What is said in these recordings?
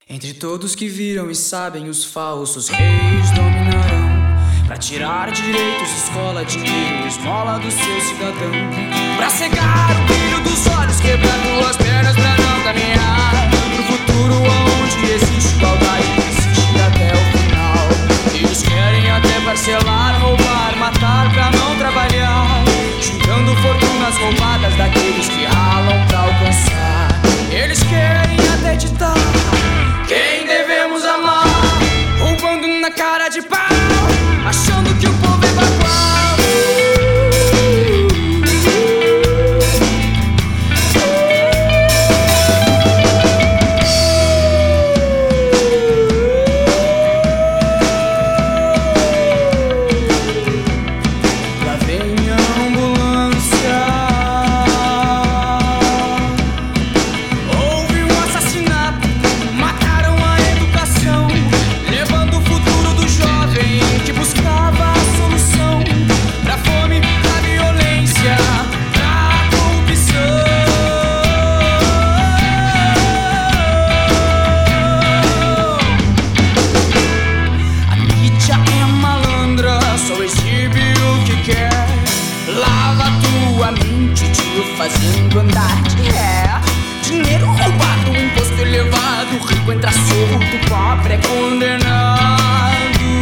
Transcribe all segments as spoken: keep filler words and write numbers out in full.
Entre todos que viram e sabem, os falsos reis dominarão. Pra tirar direitos, escola, dinheiro, esmola do seu cidadão. Pra cegar o brilho dos olhos, quebrar duas pernas pra não caminhar pro futuro onde existe igualdade, existe até o final. Eles querem até parcelar, roubar, matar pra não trabalhar, juntando fortunas roubadas daqueles que ralam pra alcançar. Eles querem até ditar quem devemos amar, roubando na cara de pau, achando que o povo é bagual. Lá vem a ambulância, houve um assassinato, mataram a educação, levando o futuro do jovem que buscava a solução pra fome, pra violência, pra corrupção. A mídia é malandra, só exibe o que quer. Lava tua mente, tio, fazendo andar de ré. Dinheiro roubado, imposto elevado, rico entra solto, pobre é condenado.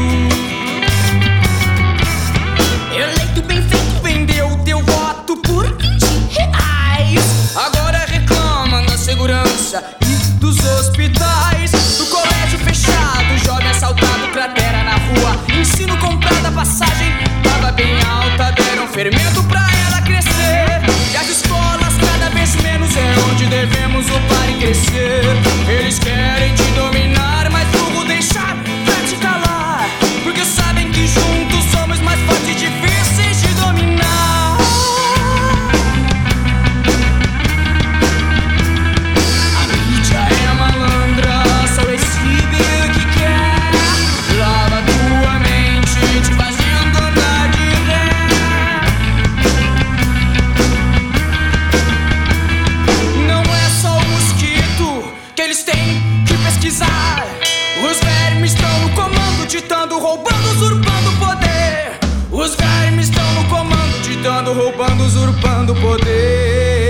Eleito bem feito, vendeu teu voto por vinte reais. Agora reclamam da segurança e dos hospitais, do colégio fechado, jovem assaltado, cratera na rua, ensino comprado, a passagem tava bem alta, deram fermento pra ela crescer. E as escolas cada vez menos é onde devemos upar e crescer. Eles querem te dominar, mas burro deixar pra te calar, porque sabem que juntos somos mais fortes e difíceis de dominar. A mídia é malandra, só exibe o que quer. Lava tua mente, te fazendo andar de ré. Não é só o mosquito que eles têm que pesquisar. Os vermes estão no comando, ditando, roubando, usurpando o poder. Os vermes estão no comando, ditando, roubando, usurpando o poder.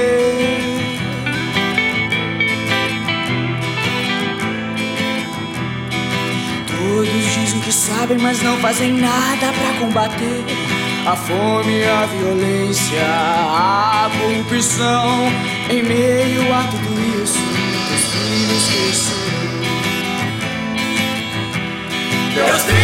Todos dizem que sabem, mas não fazem nada pra combater a fome, a violência, a corrupção. Em meio a tudo isso, os filhos cresceram. Meus filhos